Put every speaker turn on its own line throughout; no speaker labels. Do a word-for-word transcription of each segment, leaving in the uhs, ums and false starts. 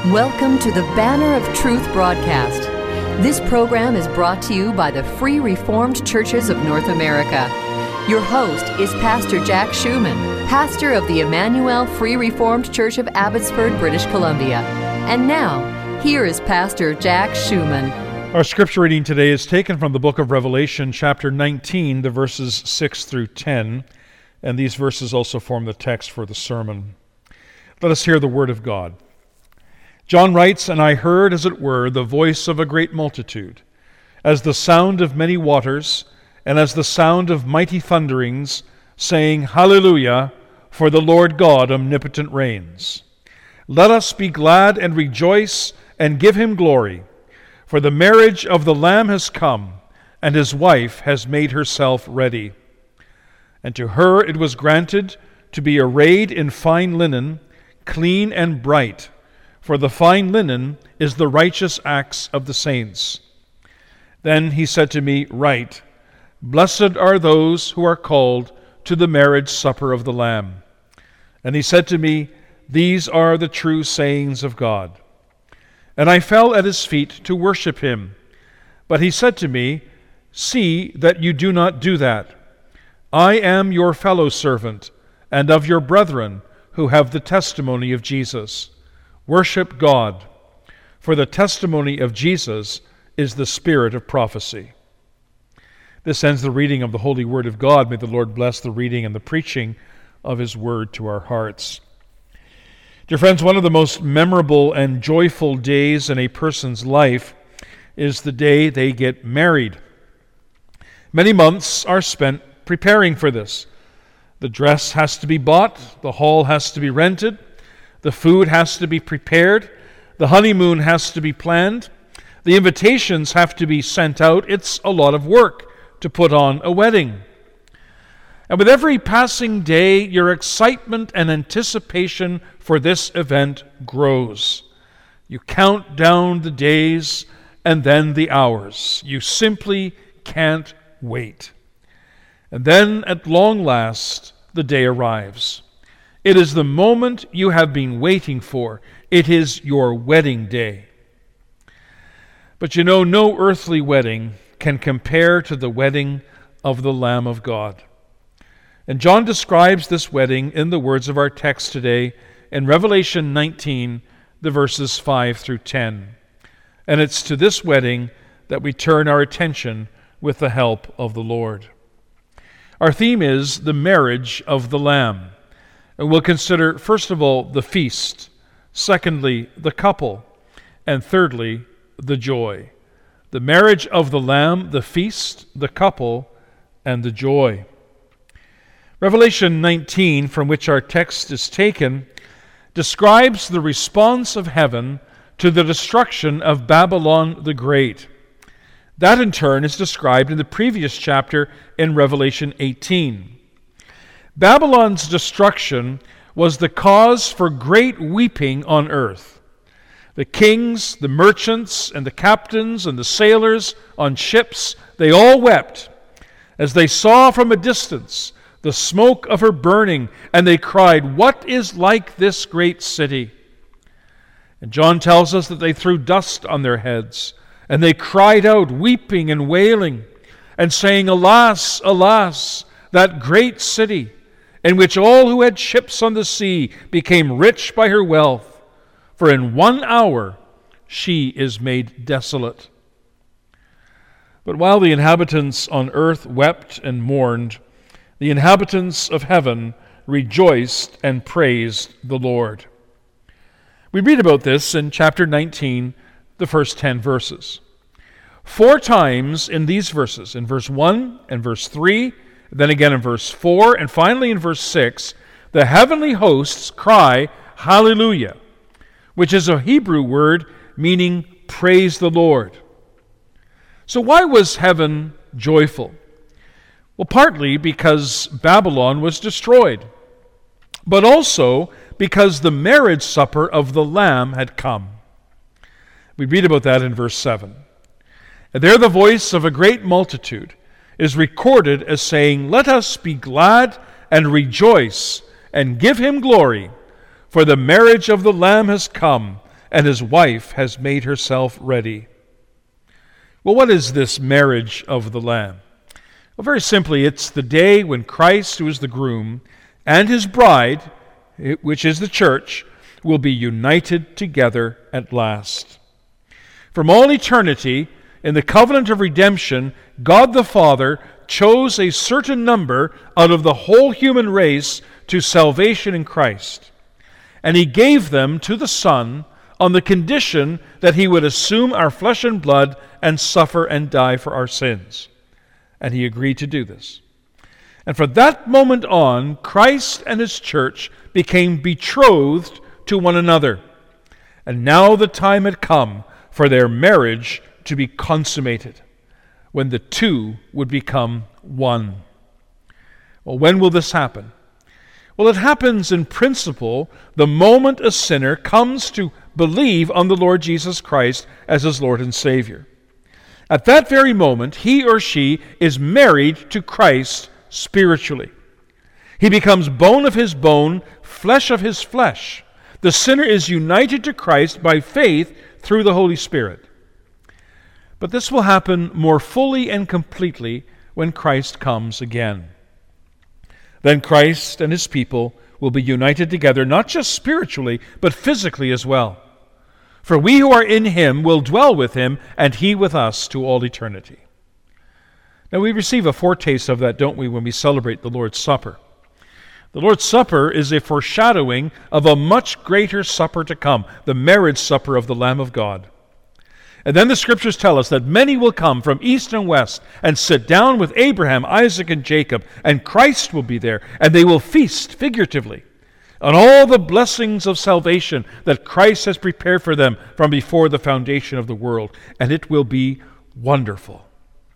Welcome to the Banner of Truth broadcast. This program is brought to you by the Free Reformed Churches of North America. Your host is Pastor Jack Schumann, pastor of the Emmanuel Free Reformed Church of Abbotsford, British Columbia. And now, here is Pastor Jack Schumann.
Our scripture reading today is taken from the book of Revelation, chapter nineteen, the verses six through ten, and these verses also form the text for the sermon. Let us hear the word of God. John writes, "And I heard, as it were, the voice of a great multitude, as the sound of many waters, and as the sound of mighty thunderings, saying, Hallelujah, for the Lord God omnipotent reigns. Let us be glad and rejoice and give him glory, for the marriage of the Lamb has come, and his wife has made herself ready. And to her it was granted to be arrayed in fine linen, clean and bright, for the fine linen is the righteous acts of the saints. Then he said to me, Write, Blessed are those who are called to the marriage supper of the Lamb. And he said to me, These are the true sayings of God. And I fell at his feet to worship him. But he said to me, See that you do not do that. I am your fellow servant, and of your brethren who have the testimony of Jesus. Worship God, for the testimony of Jesus is the spirit of prophecy." This ends the reading of the holy word of God. May the Lord bless the reading and the preaching of his word to our hearts. Dear friends, one of the most memorable and joyful days in a person's life is the day they get married. Many months are spent preparing for this. The dress has to be bought, the hall has to be rented, the food has to be prepared, the honeymoon has to be planned, the invitations have to be sent out. It's a lot of work to put on a wedding. And with every passing day, your excitement and anticipation for this event grows. You count down the days and then the hours. You simply can't wait. And then, at long last, the day arrives. It is the moment you have been waiting for. It is your wedding day. But you know, no earthly wedding can compare to the wedding of the Lamb of God. And John describes this wedding in the words of our text today in Revelation nineteen, the verses five through ten. And it's to this wedding that we turn our attention with the help of the Lord. Our theme is the marriage of the Lamb. And we'll consider, first of all, the feast, secondly, the couple, and thirdly, the joy. The marriage of the Lamb, the feast, the couple, and the joy. Revelation nineteen, from which our text is taken, describes the response of heaven to the destruction of Babylon the Great. That, in turn, is described in the previous chapter in Revelation eighteen. Babylon's destruction was the cause for great weeping on earth. The kings, the merchants, and the captains, and the sailors on ships, they all wept as they saw from a distance the smoke of her burning, and they cried, What is like this great city? And John tells us that they threw dust on their heads, and they cried out, weeping and wailing, and saying, Alas, alas, that great city, in which all who had ships on the sea became rich by her wealth, for in one hour she is made desolate. But while the inhabitants on earth wept and mourned, the inhabitants of heaven rejoiced and praised the Lord. We read about this in chapter nineteen, the first ten verses. Four times in these verses, in verse one and verse three, then again in verse four, and finally in verse six, the heavenly hosts cry, Hallelujah, which is a Hebrew word meaning praise the Lord. So why was heaven joyful? Well, partly because Babylon was destroyed, but also because the marriage supper of the Lamb had come. We read about that in verse seven. And there the voice of a great multitude is recorded as saying, Let us be glad and rejoice and give him glory, for the marriage of the Lamb has come, and his wife has made herself ready. Well, what is this marriage of the Lamb? Well, very simply, it's the day when Christ, who is the groom, and his bride, which is the church, will be united together at last. From all eternity, in the covenant of redemption, God the Father chose a certain number out of the whole human race to salvation in Christ. And he gave them to the Son on the condition that he would assume our flesh and blood and suffer and die for our sins. And he agreed to do this. And from that moment on, Christ and his church became betrothed to one another. And now the time had come for their marriage to be consummated, when the two would become one. Well, when will this happen? Well, it happens in principle the moment a sinner comes to believe on the Lord Jesus Christ as his Lord and Savior. At that very moment, he or she is married to Christ spiritually. He becomes bone of his bone, flesh of his flesh. The sinner is united to Christ by faith through the Holy Spirit. But this will happen more fully and completely when Christ comes again. Then Christ and his people will be united together, not just spiritually, but physically as well. For we who are in him will dwell with him, and he with us to all eternity. Now we receive a foretaste of that, don't we, when we celebrate the Lord's Supper. The Lord's Supper is a foreshadowing of a much greater supper to come, the marriage supper of the Lamb of God. And then the Scriptures tell us that many will come from east and west and sit down with Abraham, Isaac, and Jacob, and Christ will be there, and they will feast figuratively on all the blessings of salvation that Christ has prepared for them from before the foundation of the world, and it will be wonderful.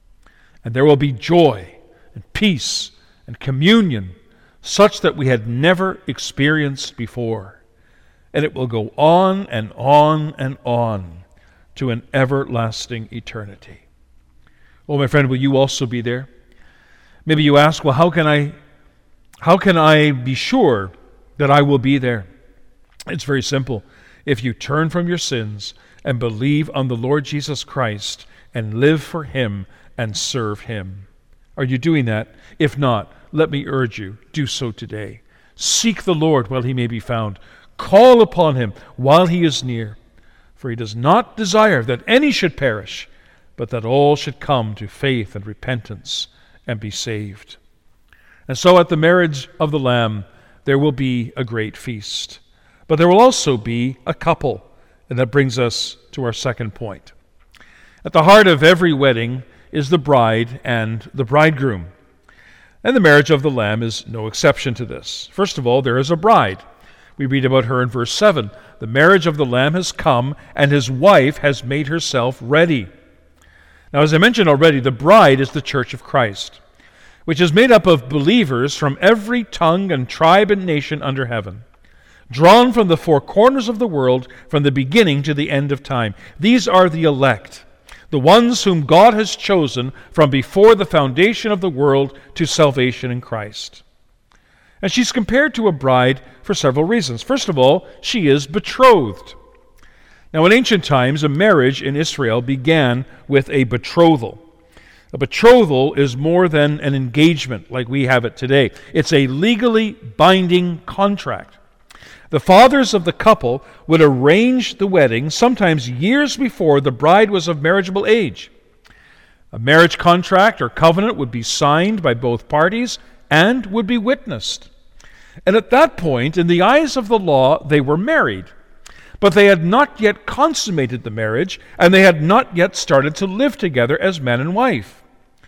And there will be joy and peace and communion such that we had never experienced before. And it will go on and on and on to an everlasting eternity. Well, my friend, will you also be there? Maybe you ask, well, how can I, how can I be sure that I will be there? It's very simple. If you turn from your sins and believe on the Lord Jesus Christ and live for him and serve him. Are you doing that? If not, let me urge you, do so today. Seek the Lord while he may be found. Call upon him while he is near. For he does not desire that any should perish, but that all should come to faith and repentance and be saved. And so at the marriage of the Lamb, there will be a great feast. But there will also be a couple. And that brings us to our second point. At the heart of every wedding is the bride and the bridegroom. And the marriage of the Lamb is no exception to this. First of all, there is a bride. We read about her in verse seven. The marriage of the Lamb has come, and his wife has made herself ready. Now, as I mentioned already, the bride is the church of Christ, which is made up of believers from every tongue and tribe and nation under heaven, drawn from the four corners of the world from the beginning to the end of time. These are the elect, the ones whom God has chosen from before the foundation of the world to salvation in Christ. And she's compared to a bride for several reasons. First of all, she is betrothed. Now, in ancient times, a marriage in Israel began with a betrothal. A betrothal is more than an engagement like we have it today. It's a legally binding contract. The fathers of the couple would arrange the wedding sometimes years before the bride was of marriageable age. A marriage contract or covenant would be signed by both parties and would be witnessed. And at that point, in the eyes of the law, they were married. But they had not yet consummated the marriage, and they had not yet started to live together as man and wife.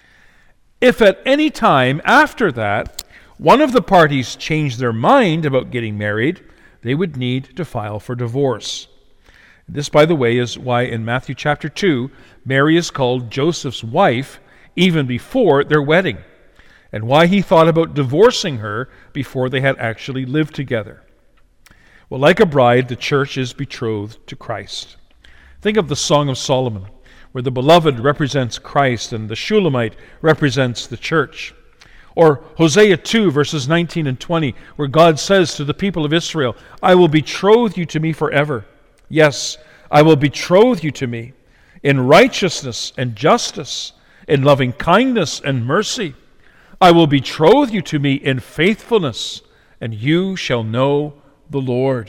If at any time after that, one of the parties changed their mind about getting married, they would need to file for divorce. This, by the way, is why in Matthew chapter two, Mary is called Joseph's wife even before their wedding, and why he thought about divorcing her before they had actually lived together. Well, like a bride, the church is betrothed to Christ. Think of the Song of Solomon, where the beloved represents Christ and the Shulamite represents the church. Or Hosea two, verses nineteen and twenty, where God says to the people of Israel, I will betroth you to me forever. Yes, I will betroth you to me in righteousness and justice, in loving kindness and mercy. I will betroth you to me in faithfulness, and you shall know the Lord.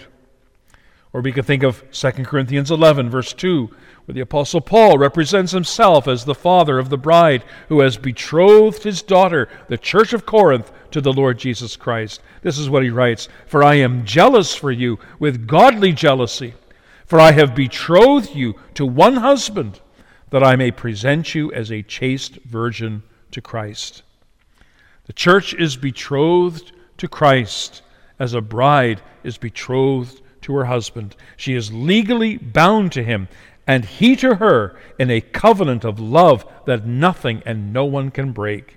Or we could think of Second Corinthians eleven, verse two, where the Apostle Paul represents himself as the father of the bride who has betrothed his daughter, the church of Corinth, to the Lord Jesus Christ. This is what he writes, "For I am jealous for you with godly jealousy, for I have betrothed you to one husband, that I may present you as a chaste virgin to Christ." The church is betrothed to Christ as a bride is betrothed to her husband. She is legally bound to him, and he to her, in a covenant of love that nothing and no one can break.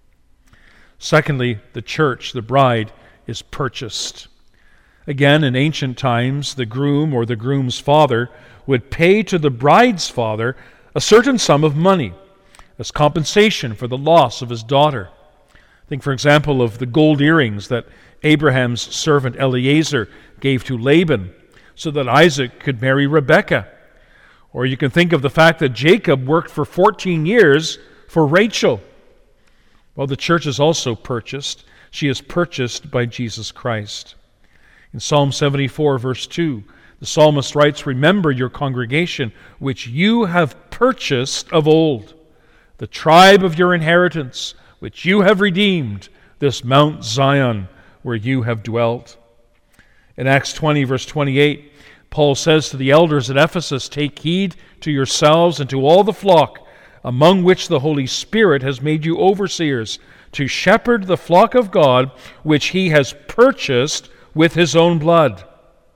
Secondly, the church, the bride, is purchased. Again, in ancient times, the groom or the groom's father would pay to the bride's father a certain sum of money as compensation for the loss of his daughter. Think, for example, of the gold earrings that Abraham's servant Eliezer gave to Laban so that Isaac could marry Rebekah. Or you can think of the fact that Jacob worked for fourteen years for Rachel. Well, the church is also purchased. She is purchased by Jesus Christ. In Psalm seventy-four, verse two, the psalmist writes, "Remember your congregation, which you have purchased of old, the tribe of your inheritance, which you have redeemed, this Mount Zion, where you have dwelt." In Acts twenty, verse twenty-eight, Paul says to the elders at Ephesus, "Take heed to yourselves and to all the flock, among which the Holy Spirit has made you overseers, to shepherd the flock of God, which he has purchased with his own blood."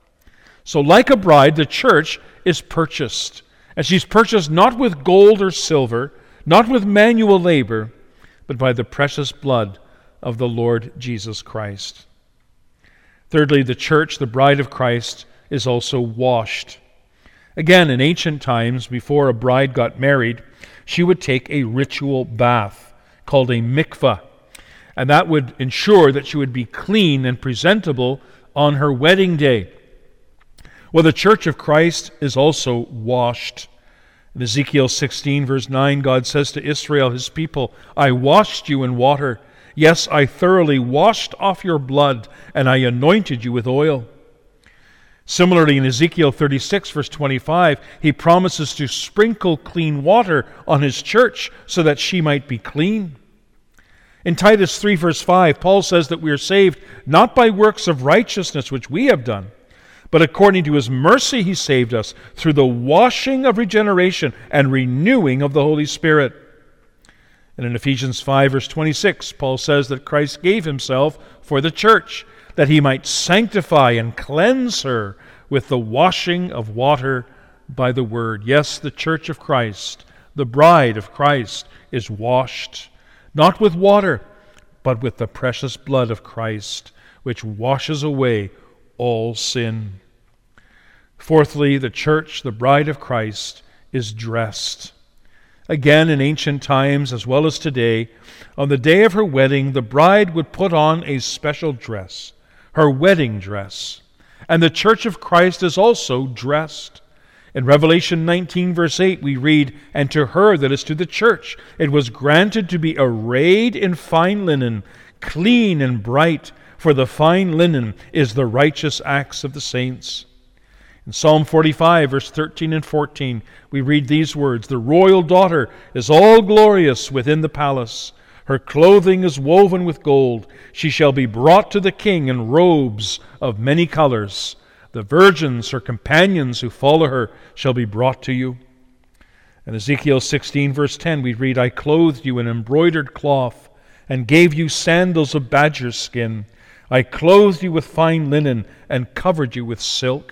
So like a bride, the church is purchased. And she's purchased not with gold or silver, not with manual labor, but by the precious blood of the Lord Jesus Christ. Thirdly, the church, the bride of Christ, is also washed. Again, in ancient times, before a bride got married, she would take a ritual bath called a mikvah, and that would ensure that she would be clean and presentable on her wedding day. Well, the church of Christ is also washed. In Ezekiel sixteen, verse nine, God says to Israel, his people, "I washed you in water. Yes, I thoroughly washed off your blood, and I anointed you with oil." Similarly, in Ezekiel thirty-six, verse twenty-five, he promises to sprinkle clean water on his church so that she might be clean. In Titus three, verse five, Paul says that we are saved not by works of righteousness which we have done, but according to his mercy he saved us through the washing of regeneration and renewing of the Holy Spirit. And in Ephesians five, verse twenty-six, Paul says that Christ gave himself for the church, that he might sanctify and cleanse her with the washing of water by the word. Yes, the church of Christ, the bride of Christ, is washed, not with water, but with the precious blood of Christ, which washes away all sin. Fourthly, the church, the bride of Christ, is dressed. Again, in ancient times as well as today, on the day of her wedding, the bride would put on a special dress, her wedding dress. And the church of Christ is also dressed. In Revelation nineteen, verse eight, we read, "And to her," that is to the church, "it was granted to be arrayed in fine linen, clean and bright, for the fine linen is the righteous acts of the saints." In Psalm forty-five, verse thirteen and fourteen, we read these words, "The royal daughter is all glorious within the palace. Her clothing is woven with gold. She shall be brought to the king in robes of many colors. The virgins, her companions who follow her, shall be brought to you." In Ezekiel sixteen, verse ten, we read, "I clothed you in embroidered cloth and gave you sandals of badger skin. I clothed you with fine linen and covered you with silk."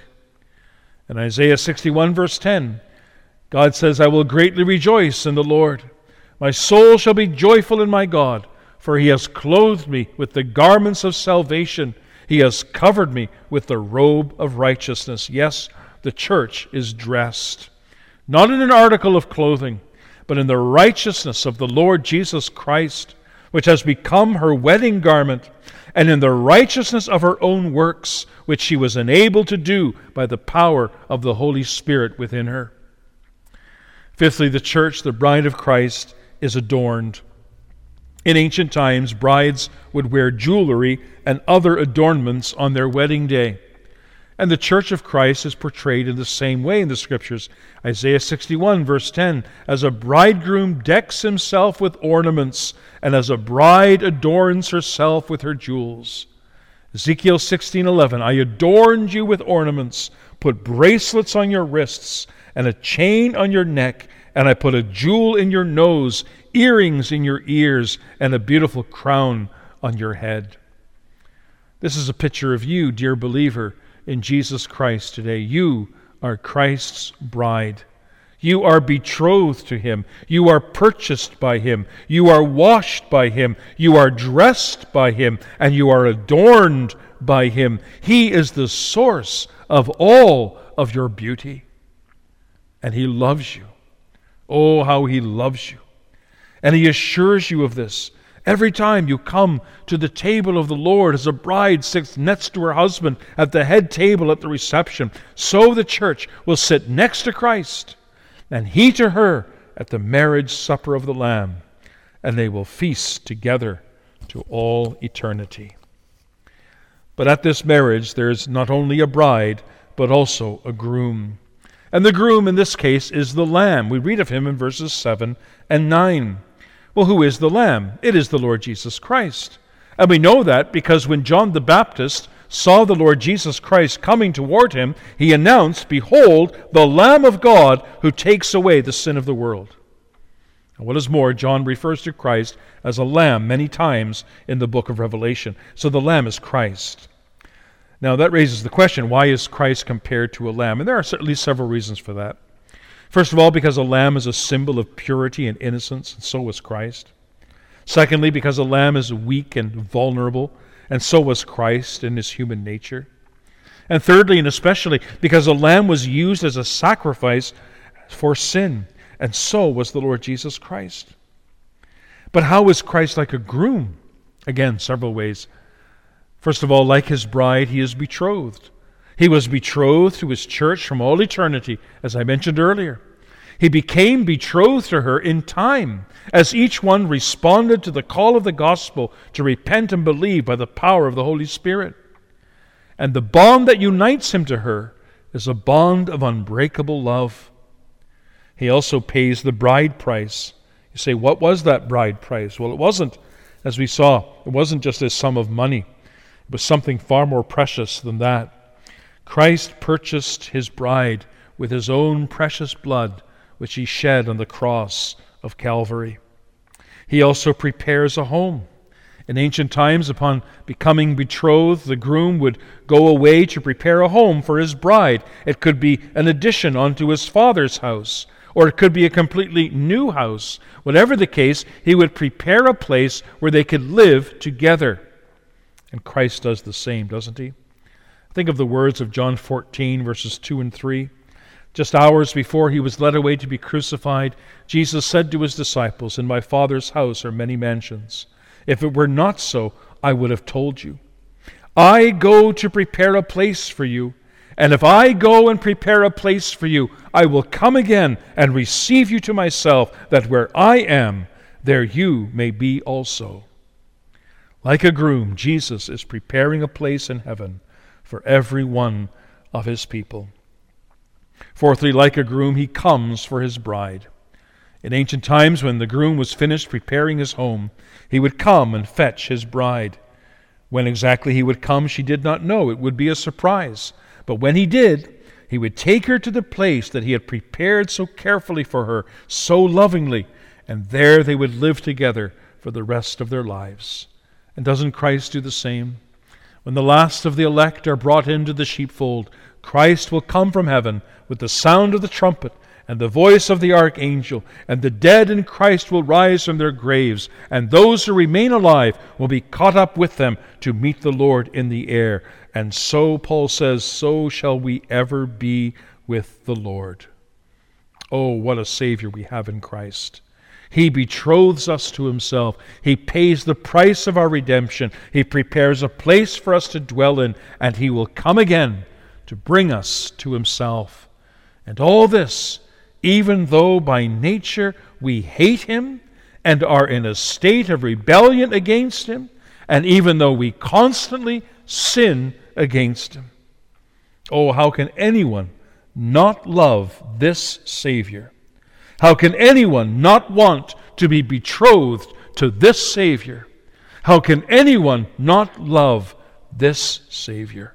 In Isaiah sixty-one, verse ten, God says, "I will greatly rejoice in the Lord. My soul shall be joyful in my God, for he has clothed me with the garments of salvation. He has covered me with the robe of righteousness." Yes, the church is dressed, not in an article of clothing, but in the righteousness of the Lord Jesus Christ, which has become her wedding garment, and in the righteousness of her own works, which she was enabled to do by the power of the Holy Spirit within her. Fifthly, the church, the bride of Christ, is adorned. In ancient times, brides would wear jewelry and other adornments on their wedding day. And the church of Christ is portrayed in the same way in the Scriptures. Isaiah sixty-one, verse ten, as a bridegroom decks himself with ornaments, and as a bride adorns herself with her jewels. Ezekiel sixteen eleven, I adorned you with ornaments, put bracelets on your wrists, and a chain on your neck, and I put a jewel in your nose, earrings in your ears, and a beautiful crown on your head. This is a picture of you, dear believer, in Jesus Christ today. You are Christ's bride. You are betrothed to Him. You are purchased by Him. You are washed by Him. You are dressed by Him. And you are adorned by Him. He is the source of all of your beauty. And He loves you. Oh, how He loves you. And He assures you of this. Every time you come to the table of the Lord, as a bride sits next to her husband at the head table at the reception, so the church will sit next to Christ, and He to her at the marriage supper of the Lamb, and they will feast together to all eternity. But at this marriage, there is not only a bride, but also a groom. And the groom in this case is the Lamb. We read of Him in verses seven and nine. Well, who is the Lamb? It is the Lord Jesus Christ. And we know that because when John the Baptist saw the Lord Jesus Christ coming toward him, he announced, Behold, the Lamb of God who takes away the sin of the world. And what is more, John refers to Christ as a lamb many times in the book of Revelation. So the Lamb is Christ. Now that raises the question, why is Christ compared to a lamb? And there are certainly several reasons for that. First of all, because a lamb is a symbol of purity and innocence, and so was Christ. Secondly, because a lamb is weak and vulnerable, and so was Christ in His human nature. And thirdly, and especially, because a lamb was used as a sacrifice for sin, and so was the Lord Jesus Christ. But how is Christ like a groom? Again, several ways. First of all, like His bride, He is betrothed. He was betrothed to His church from all eternity, as I mentioned earlier. He became betrothed to her in time, as each one responded to the call of the gospel to repent and believe by the power of the Holy Spirit. And the bond that unites him to her is a bond of unbreakable love. He also pays the bride price. You say, what was that bride price? Well, it wasn't, as we saw, it wasn't just a sum of money. It was something far more precious than that. Christ purchased His bride with His own precious blood, which He shed on the cross of Calvary. He also prepares a home. In ancient times, upon becoming betrothed, the groom would go away to prepare a home for his bride. It could be an addition onto his father's house, or it could be a completely new house. Whatever the case, he would prepare a place where they could live together. And Christ does the same, doesn't He? Think of the words of John fourteen, verses two and three. Just hours before He was led away to be crucified, Jesus said to His disciples, In my Father's house are many mansions. If it were not so, I would have told you. I go to prepare a place for you, and if I go and prepare a place for you, I will come again and receive you to myself, that where I am, there you may be also. Like a groom, Jesus is preparing a place in heaven for every one of His people. Fourthly, like a groom, He comes for His bride. In ancient times, when the groom was finished preparing his home, he would come and fetch his bride. When exactly he would come, she did not know. It would be a surprise. But when he did, he would take her to the place that he had prepared so carefully for her, so lovingly, and there they would live together for the rest of their lives. And doesn't Christ do the same? When the last of the elect are brought into the sheepfold, Christ will come from heaven with the sound of the trumpet and the voice of the archangel, and the dead in Christ will rise from their graves, and those who remain alive will be caught up with them to meet the Lord in the air. And so, Paul says, so shall we ever be with the Lord. Oh, what a Savior we have in Christ. He betroths us to himself. He pays the price of our redemption. He prepares a place for us to dwell in, and he will come again to bring us to himself. And all this, even though by nature we hate him and are in a state of rebellion against him, and even though we constantly sin against him. Oh, how can anyone not love this Savior? How can anyone not want to be betrothed to this Savior? How can anyone not love this Savior?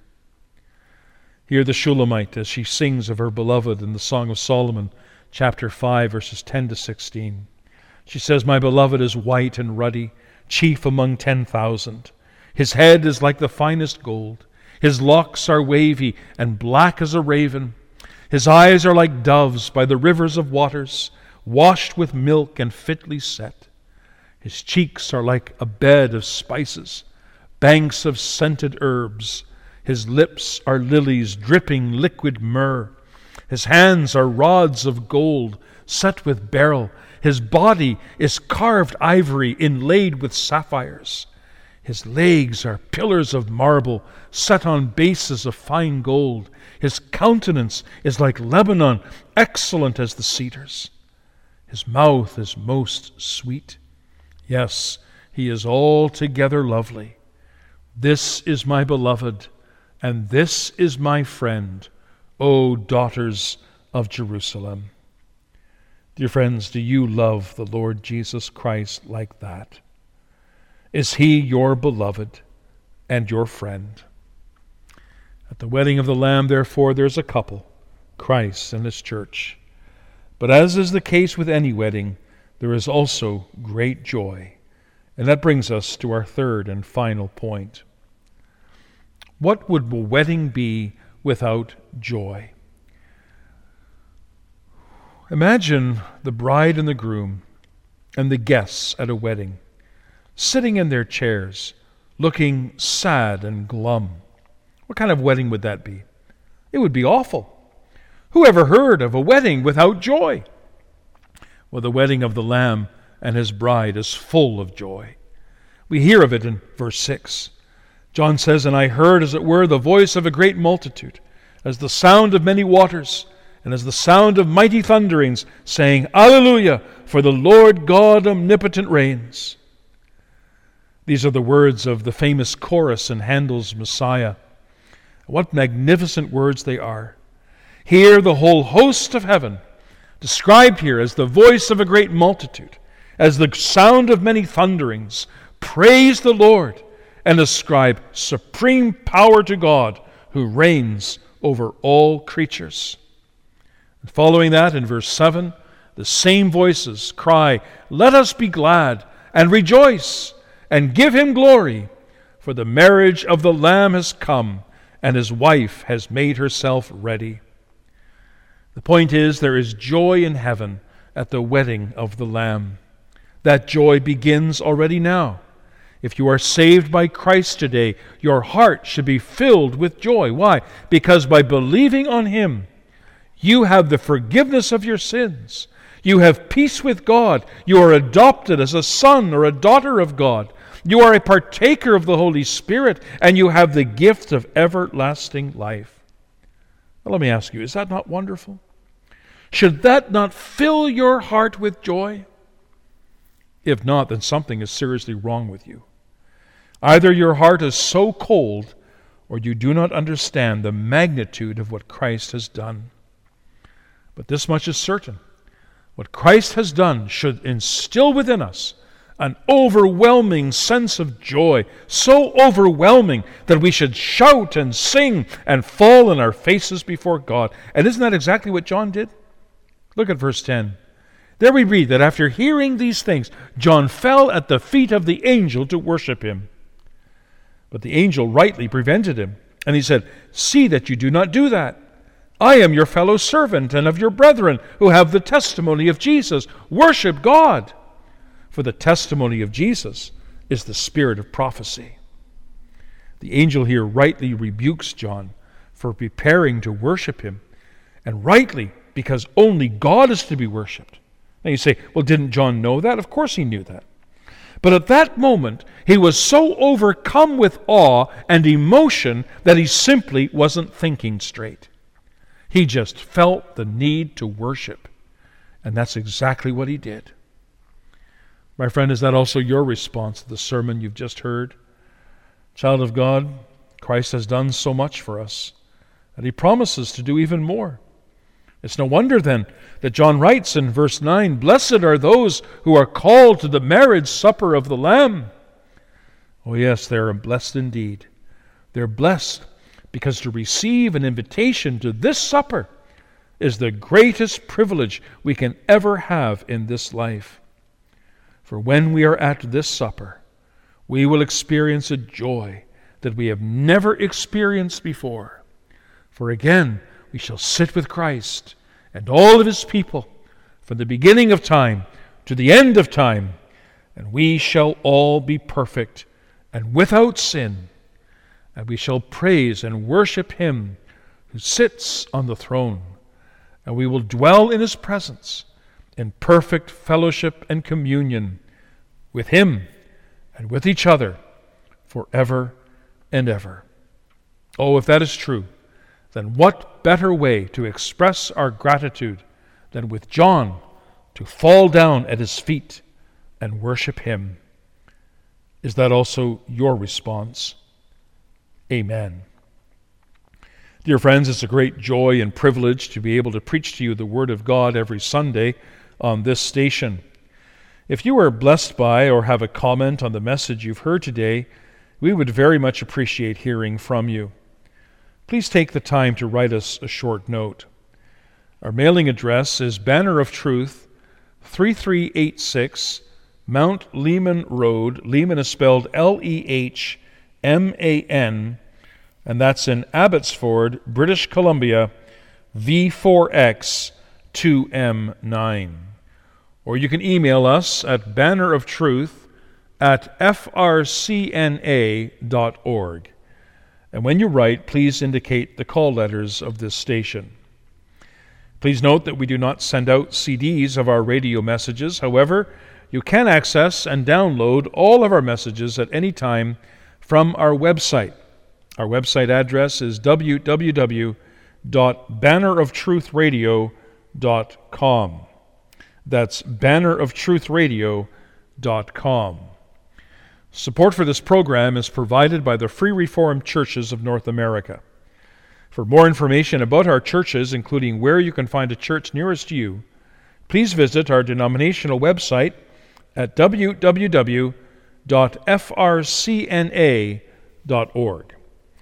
Hear the Shulamite as she sings of her beloved in the Song of Solomon, chapter five, verses ten to sixteen. She says, "My beloved is white and ruddy, chief among ten thousand. His head is like the finest gold. His locks are wavy and black as a raven. His eyes are like doves by the rivers of waters, washed with milk and fitly set. His cheeks are like a bed of spices, banks of scented herbs. His lips are lilies dripping liquid myrrh. His hands are rods of gold set with beryl. His body is carved ivory inlaid with sapphires. His legs are pillars of marble set on bases of fine gold. His countenance is like Lebanon, excellent as the cedars. His mouth is most sweet. Yes, he is altogether lovely. This is my beloved, and this is my friend, O daughters of Jerusalem." Dear friends, do you love the Lord Jesus Christ like that? Is he your beloved and your friend? At the wedding of the Lamb, therefore, there's a couple, Christ and his church. But as is the case with any wedding, there is also great joy. And that brings us to our third and final point. What would a wedding be without joy? Imagine the bride and the groom and the guests at a wedding, sitting in their chairs, looking sad and glum. What kind of wedding would that be? It would be awful. Who ever heard of a wedding without joy? Well, the wedding of the Lamb and his bride is full of joy. We hear of it in verse six. John says, "And I heard, as it were, the voice of a great multitude, as the sound of many waters, and as the sound of mighty thunderings, saying, Alleluia, for the Lord God omnipotent reigns." These are the words of the famous chorus in Handel's Messiah. What magnificent words they are. Here the whole host of heaven, described here as the voice of a great multitude, as the sound of many thunderings, praise the Lord and ascribe supreme power to God who reigns over all creatures. And following that, in verse seven, the same voices cry, "Let us be glad and rejoice and give him glory, for the marriage of the Lamb has come, and his wife has made herself ready." The point is, there is joy in heaven at the wedding of the Lamb. That joy begins already now. If you are saved by Christ today, your heart should be filled with joy. Why? Because by believing on him, you have the forgiveness of your sins. You have peace with God. You are adopted as a son or a daughter of God. You are a partaker of the Holy Spirit, and you have the gift of everlasting life. Now, let me ask you, is that not wonderful? Should that not fill your heart with joy? If not, then something is seriously wrong with you. Either your heart is so cold, or you do not understand the magnitude of what Christ has done. But this much is certain. What Christ has done should instill within us an overwhelming sense of joy, so overwhelming that we should shout and sing and fall on our faces before God. And isn't that exactly what John did? Look at verse ten. There we read that after hearing these things, John fell at the feet of the angel to worship him. But the angel rightly prevented him, and he said, "See that you do not do that. I am your fellow servant and of your brethren who have the testimony of Jesus. Worship God. For the testimony of Jesus is the spirit of prophecy." The angel here rightly rebukes John for preparing to worship him, and rightly, because only God is to be worshipped. Now you say, well, didn't John know that? Of course he knew that. But at that moment, he was so overcome with awe and emotion that he simply wasn't thinking straight. He just felt the need to worship. And that's exactly what he did. My friend, is that also your response to the sermon you've just heard? Child of God, Christ has done so much for us, and he promises to do even more. It's no wonder then that John writes in verse nine, "Blessed are those who are called to the marriage supper of the Lamb." Oh yes, they are blessed indeed. They're blessed because to receive an invitation to this supper is the greatest privilege we can ever have in this life. For when we are at this supper, we will experience a joy that we have never experienced before. For again, we shall sit with Christ and all of his people from the beginning of time to the end of time, and we shall all be perfect and without sin, and we shall praise and worship him who sits on the throne, and we will dwell in his presence in perfect fellowship and communion with him and with each other forever and ever. Oh, if that is true, then what better way to express our gratitude than with John to fall down at his feet and worship him? Is that also your response? Amen. Dear friends, it's a great joy and privilege to be able to preach to you the Word of God every Sunday on this station. If you are blessed by or have a comment on the message you've heard today, we would very much appreciate hearing from you. Please take the time to write us a short note. Our mailing address is Banner of Truth, three three eight six, Mount Lehman Road. Lehman is spelled L E H M A N, and that's in Abbotsford, British Columbia, V four X two M nine. Or you can email us at banneroftruth at f r c n a dot org. And when you write, please indicate the call letters of this station. Please note that we do not send out C Ds of our radio messages. However, you can access and download all of our messages at any time from our website. Our website address is w w w dot banner of truth radio dot com. That's banner of truth radio dot com. Support for this program is provided by the Free Reformed Churches of North America. For more information about our churches, including where you can find a church nearest you, please visit our denominational website at w w w dot f r c n a dot org.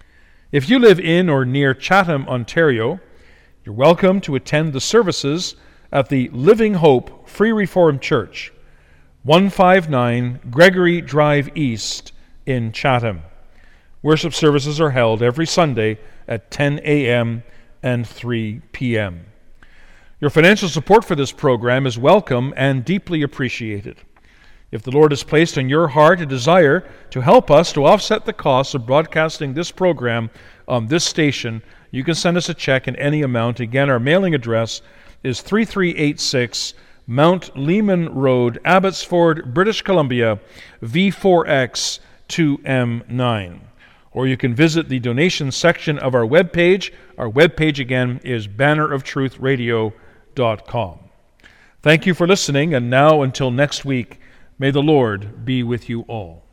If you live in or near Chatham, Ontario, you're welcome to attend the services at the Living Hope Free Reformed Church, one fifty-nine Gregory Drive East in Chatham. Worship services are held every Sunday at ten a.m. and three p.m. Your financial support for this program is welcome and deeply appreciated. If the Lord has placed in your heart a desire to help us to offset the costs of broadcasting this program on this station, you can send us a check in any amount. Again, our mailing address is three three eight six Mount Lehman Road, Abbotsford, British Columbia, V four X two M nine. Or you can visit the donation section of our webpage. Our webpage again is banner of truth radio dot com. Thank you for listening, and now until next week, may the Lord be with you all.